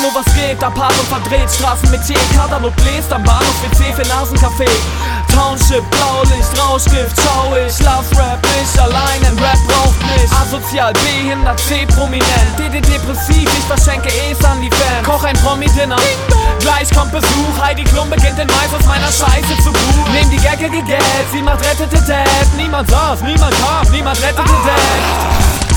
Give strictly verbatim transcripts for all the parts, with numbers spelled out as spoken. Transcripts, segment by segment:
Hallo, was geht? Apart und verdreht, Straßen mit Tee, Kadern und bläst am Bahnhof W C für Nasencafé. Township, Blaulicht, Rauschgift, schau ich, lass Rap nicht allein, denn Rap braucht mich. Asozial, behindert, C-prominent, D D depressiv, ich verschenke E's an die Fans. Koch ein Promi-Dinner, gleich kommt Besuch, Heidi Klum beginnt den Mais aus meiner Scheiße zu buchen. Nehm die geckige Geld, sie macht rettete Dad. Niemand saß, niemand kam, niemand rettete Dad.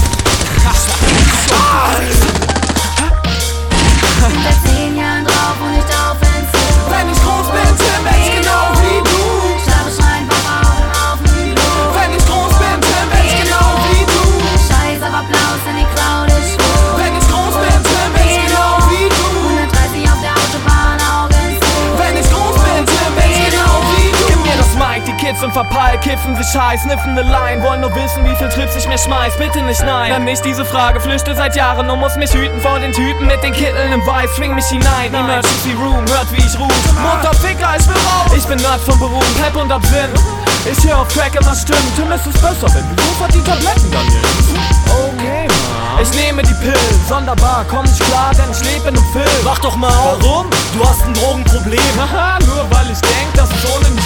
Bin seit zehn Jahren drauf und nicht auf Entzug. Wenn ich groß bin, Tim, werd ich genau wie du. Schlafe, schreien, Papa, Augen auf dem Klo. Wenn ich groß bin, Tim, werd ich genau wie du. Scheiß auf Applaus, denn die Crowd ist schwul. Wenn ich groß bin, Tim, werd ich genau wie du. hundertdreißig auf der Autobahn, Augen zu. Wenn ich groß bin, Tim, werd ich genau wie du. Gib mir das Mic, die Kids sind verpeilt, kiffen sich heiß, niffen ne Line, wollen nur wissen, wie viel Trips ich mir schmeiß. Bitte nicht nein, dann nicht diese Frage, flüchte seit Jahren und muss mich hüten vor den Typen mit den Kitteln im Weiß. Swing mich hinein, Emergency Room, hört wie ich ruf. Mutter, Ficker, ich will raus. Ich bin Nerd vom Beruf, Pep und Absinn. Ich hör auf Crack immer Stimmen. Tim, ist es besser, wenn du sofort die Tabletten dann nimmst. Okay, Mann. Ich nehme die Pillen, sonderbar, komm nicht klar, denn ich lebe in einem Film. Mach doch mal auf. Warum? Du hast ein Drogenproblem. Haha, nur weil ich denk, dass es ohne mich